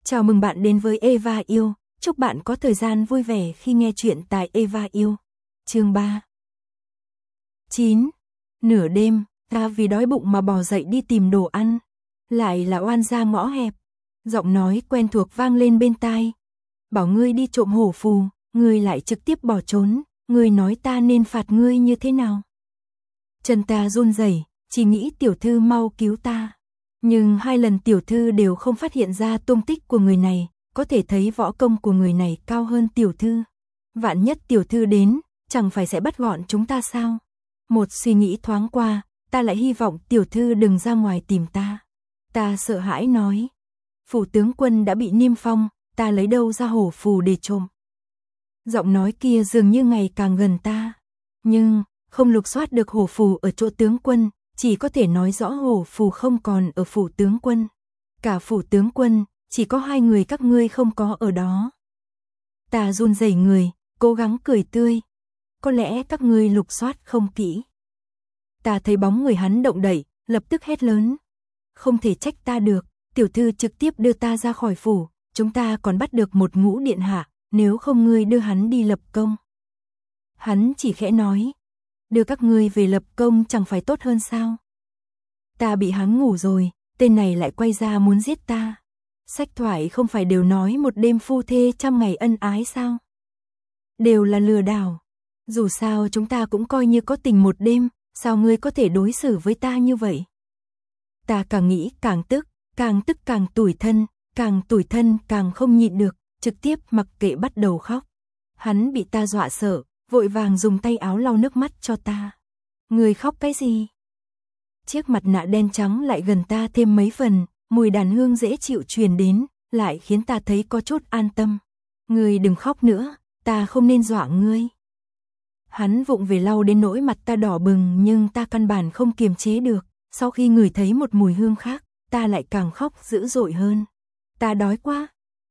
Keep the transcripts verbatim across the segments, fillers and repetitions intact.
Chào mừng bạn đến với Eva Yêu, chúc bạn có thời gian vui vẻ khi nghe chuyện tại Eva Yêu. Chương ba. chín. Nửa đêm, ta vì đói bụng mà bò dậy đi tìm đồ ăn. Lại là oan gia ngõ hẹp. Giọng nói quen thuộc vang lên bên tai. Bảo ngươi đi trộm hổ phù, ngươi lại trực tiếp bỏ trốn, ngươi nói ta nên phạt ngươi như thế nào? Chân ta run rẩy, chỉ nghĩ tiểu thư mau cứu ta. Nhưng hai lần tiểu thư đều không phát hiện ra tung tích của người này, có thể thấy võ công của người này cao hơn tiểu thư. Vạn nhất tiểu thư đến, chẳng phải sẽ bắt gọn chúng ta sao? Một suy nghĩ thoáng qua, ta lại hy vọng tiểu thư đừng ra ngoài tìm ta. Ta sợ hãi nói, phủ tướng quân đã bị niêm phong, ta lấy đâu ra hổ phù để trộm. Giọng nói kia dường như ngày càng gần ta, nhưng không lục soát được hổ phù ở chỗ tướng quân, chỉ có thể nói rõ hổ phù không còn ở phủ tướng quân. Cả phủ tướng quân, chỉ có hai người các ngươi không có ở đó. Ta run rẩy người, cố gắng cười tươi. Có lẽ các ngươi lục soát không kỹ. Ta thấy bóng người hắn động đậy, lập tức hét lớn. Không thể trách ta được, tiểu thư trực tiếp đưa ta ra khỏi phủ, chúng ta còn bắt được một ngũ điện hạ, nếu không ngươi đưa hắn đi lập công. Hắn chỉ khẽ nói, đưa các ngươi về lập công chẳng phải tốt hơn sao? Ta bị hắn ngủ rồi, tên này lại quay ra muốn giết ta. Sách thoại không phải đều nói một đêm phu thê trăm ngày ân ái sao? Đều là lừa đảo. Dù sao chúng ta cũng coi như có tình một đêm, sao ngươi có thể đối xử với ta như vậy? Ta càng nghĩ càng tức, càng tức càng tủi thân, càng tủi thân càng không nhịn được, trực tiếp mặc kệ bắt đầu khóc. Hắn bị ta dọa sợ, vội vàng dùng tay áo lau nước mắt cho ta. Người khóc cái gì? Chiếc mặt nạ đen trắng lại gần ta thêm mấy phần, mùi đàn hương dễ chịu truyền đến, lại khiến ta thấy có chút an tâm. Ngươi đừng khóc nữa, ta không nên dọa ngươi. Hắn vụng về lau đến nỗi mặt ta đỏ bừng nhưng ta căn bản không kiềm chế được, sau khi ngửi thấy một mùi hương khác, ta lại càng khóc dữ dội hơn. Ta đói quá.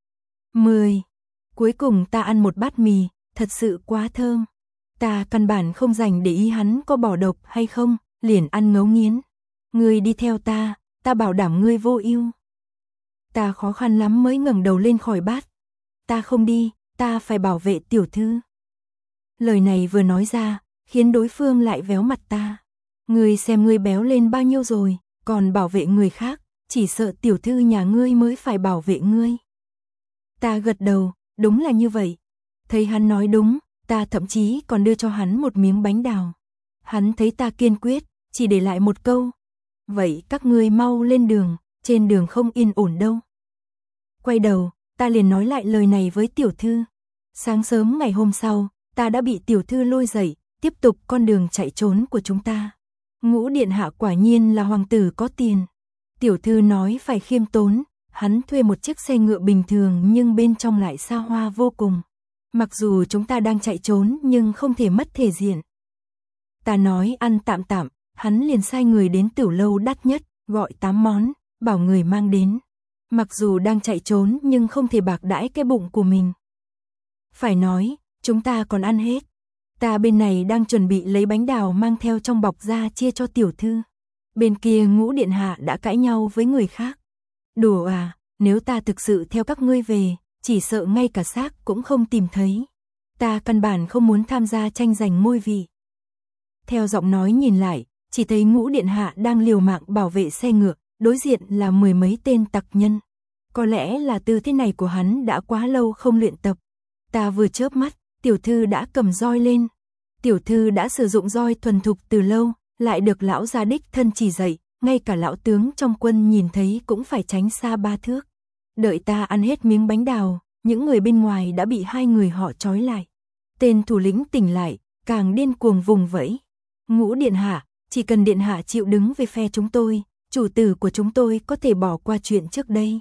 mười. Cuối cùng ta ăn một bát mì, thật sự quá thơm. Ta căn bản không dành để ý hắn có bỏ độc hay không, liền ăn ngấu nghiến. Ngươi đi theo ta, ta bảo đảm ngươi vô ưu. Ta khó khăn lắm mới ngẩng đầu lên khỏi bát. Ta không đi, ta phải bảo vệ tiểu thư. Lời này vừa nói ra, khiến đối phương lại véo mặt ta. Ngươi xem ngươi béo lên bao nhiêu rồi, còn bảo vệ người khác, chỉ sợ tiểu thư nhà ngươi mới phải bảo vệ ngươi. Ta gật đầu, đúng là như vậy. Thấy hắn nói đúng, ta thậm chí còn đưa cho hắn một miếng bánh đào. Hắn thấy ta kiên quyết, chỉ để lại một câu. Vậy các ngươi mau lên đường, trên đường không yên ổn đâu. Quay đầu, ta liền nói lại lời này với tiểu thư. Sáng sớm ngày hôm sau, ta đã bị tiểu thư lôi dậy, tiếp tục con đường chạy trốn của chúng ta. Ngũ điện hạ quả nhiên là hoàng tử có tiền. Tiểu thư nói phải khiêm tốn, hắn thuê một chiếc xe ngựa bình thường nhưng bên trong lại xa hoa vô cùng. Mặc dù chúng ta đang chạy trốn nhưng không thể mất thể diện. Ta nói ăn tạm tạm, hắn liền sai người đến tiểu lâu đắt nhất, gọi tám món, bảo người mang đến. Mặc dù đang chạy trốn nhưng không thể bạc đãi cái bụng của mình. Phải nói, chúng ta còn ăn hết. Ta bên này đang chuẩn bị lấy bánh đào mang theo trong bọc ra chia cho tiểu thư. Bên kia ngũ điện hạ đã cãi nhau với người khác. Đùa à, nếu ta thực sự theo các ngươi về, chỉ sợ ngay cả xác cũng không tìm thấy. Ta căn bản không muốn tham gia tranh giành ngôi vị. Theo giọng nói nhìn lại, chỉ thấy ngũ điện hạ đang liều mạng bảo vệ xe ngựa, đối diện là mười mấy tên tặc nhân. Có lẽ là tư thế này của hắn đã quá lâu không luyện tập. Ta vừa chớp mắt, tiểu thư đã cầm roi lên. Tiểu thư đã sử dụng roi thuần thục từ lâu, lại được lão gia đích thân chỉ dạy, ngay cả lão tướng trong quân nhìn thấy cũng phải tránh xa ba thước. Đợi ta ăn hết miếng bánh đào, những người bên ngoài đã bị hai người họ trói lại. Tên thủ lĩnh tỉnh lại, càng điên cuồng vùng vẫy. Ngũ điện hạ, chỉ cần điện hạ chịu đứng về phe chúng tôi, chủ tử của chúng tôi có thể bỏ qua chuyện trước đây.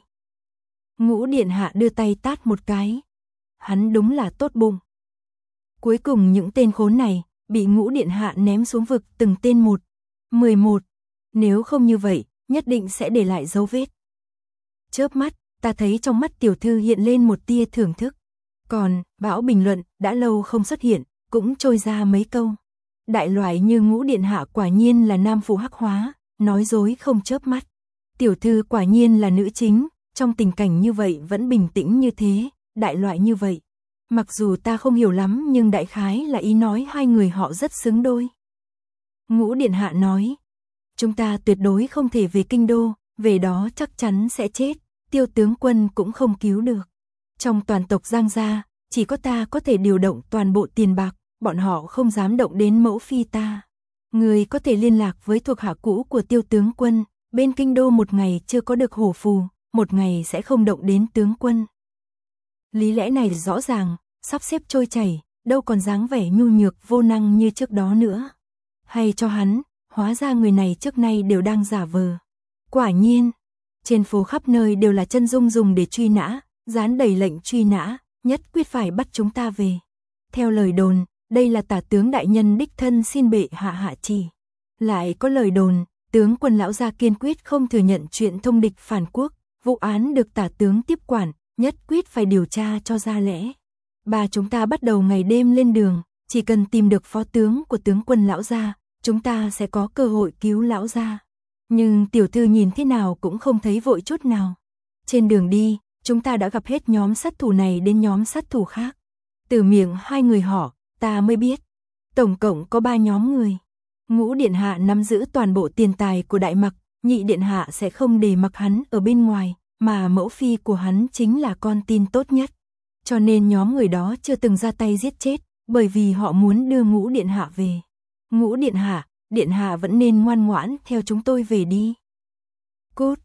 Ngũ điện hạ đưa tay tát một cái. Hắn đúng là tốt bụng. Cuối cùng những tên khốn này bị ngũ điện hạ ném xuống vực từng tên một. mười một. Nếu không như vậy, nhất định sẽ để lại dấu vết. Chớp mắt, ta thấy trong mắt tiểu thư hiện lên một tia thưởng thức. Còn, bão bình luận, đã lâu không xuất hiện, cũng trôi ra mấy câu. Đại loại như ngũ điện hạ quả nhiên là nam phụ hắc hóa, nói dối không chớp mắt. Tiểu thư quả nhiên là nữ chính, trong tình cảnh như vậy vẫn bình tĩnh như thế, đại loại như vậy. Mặc dù ta không hiểu lắm nhưng đại khái là ý nói hai người họ rất xứng đôi. Ngũ Điện Hạ nói, chúng ta tuyệt đối không thể về kinh đô, về đó chắc chắn sẽ chết, Tiêu tướng quân cũng không cứu được. Trong toàn tộc Giang gia, chỉ có ta có thể điều động toàn bộ tiền bạc, bọn họ không dám động đến mẫu phi ta. Người có thể liên lạc với thuộc hạ cũ của Tiêu tướng quân, bên kinh đô một ngày chưa có được hổ phù, một ngày sẽ không động đến tướng quân. Lý lẽ này rõ ràng, sắp xếp trôi chảy, đâu còn dáng vẻ nhu nhược vô năng như trước đó nữa. Hay cho hắn, hóa ra người này trước nay đều đang giả vờ. Quả nhiên, trên phố khắp nơi đều là chân dung dùng để truy nã, dán đầy lệnh truy nã, nhất quyết phải bắt chúng ta về. Theo lời đồn, đây là tả tướng đại nhân đích thân xin bệ hạ hạ chỉ. Lại có lời đồn, tướng quân lão gia kiên quyết không thừa nhận chuyện thông địch phản quốc, vụ án được tả tướng tiếp quản, nhất quyết phải điều tra cho ra lẽ. Ba chúng ta bắt đầu ngày đêm lên đường, chỉ cần tìm được phó tướng của tướng quân lão gia, chúng ta sẽ có cơ hội cứu lão gia. Nhưng tiểu thư nhìn thế nào cũng không thấy vội chút nào. Trên đường đi, chúng ta đã gặp hết nhóm sát thủ này đến nhóm sát thủ khác. Từ miệng hai người họ, ta mới biết. Tổng cộng có ba nhóm người. Ngũ Điện Hạ nắm giữ toàn bộ tiền tài của Đại Mặc, Nhị Điện Hạ sẽ không để mặc hắn ở bên ngoài, mà mẫu phi của hắn chính là con tin tốt nhất. Cho nên nhóm người đó chưa từng ra tay giết chết, bởi vì họ muốn đưa Ngũ Điện Hạ về. Ngũ Điện Hạ, Điện Hạ vẫn nên ngoan ngoãn theo chúng tôi về đi. Cút.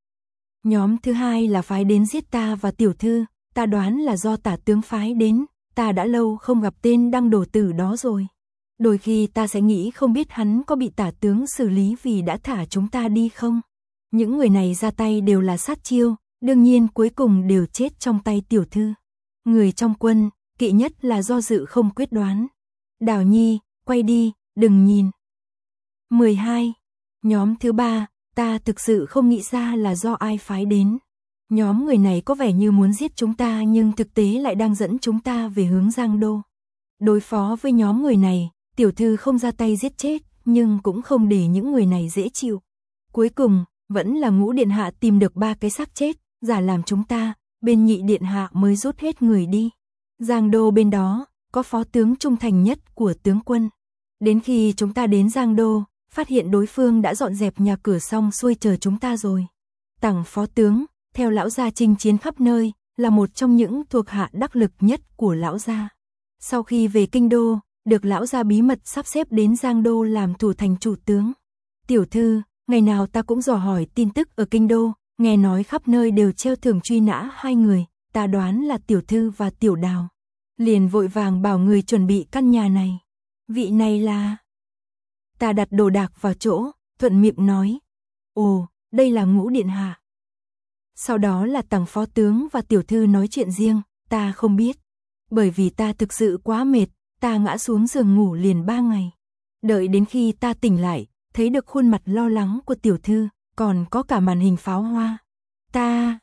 Nhóm thứ hai là phái đến giết ta và tiểu thư, ta đoán là do tả tướng phái đến, ta đã lâu không gặp tên đăng đổ tử đó rồi. Đôi khi ta sẽ nghĩ không biết hắn có bị tả tướng xử lý vì đã thả chúng ta đi không. Những người này ra tay đều là sát chiêu, đương nhiên cuối cùng đều chết trong tay tiểu thư. Người trong quân, kỵ nhất là do dự không quyết đoán. Đào Nhi, quay đi, đừng nhìn. mười hai. Nhóm thứ ba, ta thực sự không nghĩ ra là do ai phái đến. Nhóm người này có vẻ như muốn giết chúng ta nhưng thực tế lại đang dẫn chúng ta về hướng Giang Đô. Đối phó với nhóm người này, tiểu thư không ra tay giết chết, nhưng cũng không để những người này dễ chịu. Cuối cùng, vẫn là Ngũ Điện Hạ tìm được ba cái xác chết, giả làm chúng ta, bên Nhị Điện Hạ mới rút hết người đi. Giang Đô bên đó, có phó tướng trung thành nhất của tướng quân. Đến khi chúng ta đến Giang Đô, phát hiện đối phương đã dọn dẹp nhà cửa xong xuôi chờ chúng ta rồi. Tằng phó tướng, theo lão gia chinh chiến khắp nơi, là một trong những thuộc hạ đắc lực nhất của lão gia. Sau khi về kinh đô, được lão gia bí mật sắp xếp đến Giang Đô làm thủ thành chủ tướng. Tiểu thư, ngày nào ta cũng dò hỏi tin tức ở kinh đô, nghe nói khắp nơi đều treo thưởng truy nã hai người, ta đoán là tiểu thư và tiểu đào. Liền vội vàng bảo người chuẩn bị căn nhà này. Vị này là... Ta đặt đồ đạc vào chỗ, thuận miệng nói. Ồ, đây là Ngũ Điện Hạ. Sau đó là Tằng phó tướng và tiểu thư nói chuyện riêng, ta không biết. Bởi vì ta thực sự quá mệt, ta ngã xuống giường ngủ liền ba ngày. Đợi đến khi ta tỉnh lại, thấy được khuôn mặt lo lắng của tiểu thư, còn có cả màn hình pháo hoa. Ta...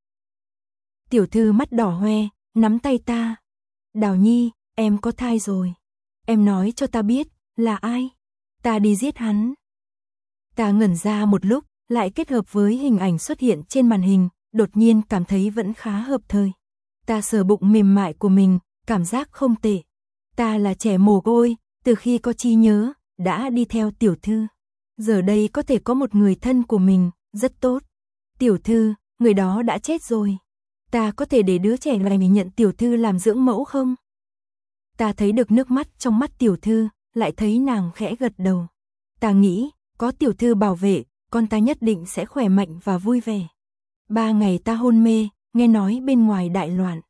Tiểu thư mắt đỏ hoe, nắm tay ta. Đào Nhi, em có thai rồi. Em nói cho ta biết, là ai? Ta đi giết hắn. Ta ngẩn ra một lúc, lại kết hợp với hình ảnh xuất hiện trên màn hình, đột nhiên cảm thấy vẫn khá hợp thời. Ta sờ bụng mềm mại của mình, cảm giác không tệ. Ta là trẻ mồ côi, từ khi có trí nhớ, đã đi theo tiểu thư. Giờ đây có thể có một người thân của mình, rất tốt. Tiểu thư, người đó đã chết rồi. Ta có thể để đứa trẻ này nhận tiểu thư làm dưỡng mẫu không? Ta thấy được nước mắt trong mắt tiểu thư, lại thấy nàng khẽ gật đầu. Ta nghĩ, có tiểu thư bảo vệ, con ta nhất định sẽ khỏe mạnh và vui vẻ. Ba ngày ta hôn mê, nghe nói bên ngoài đại loạn.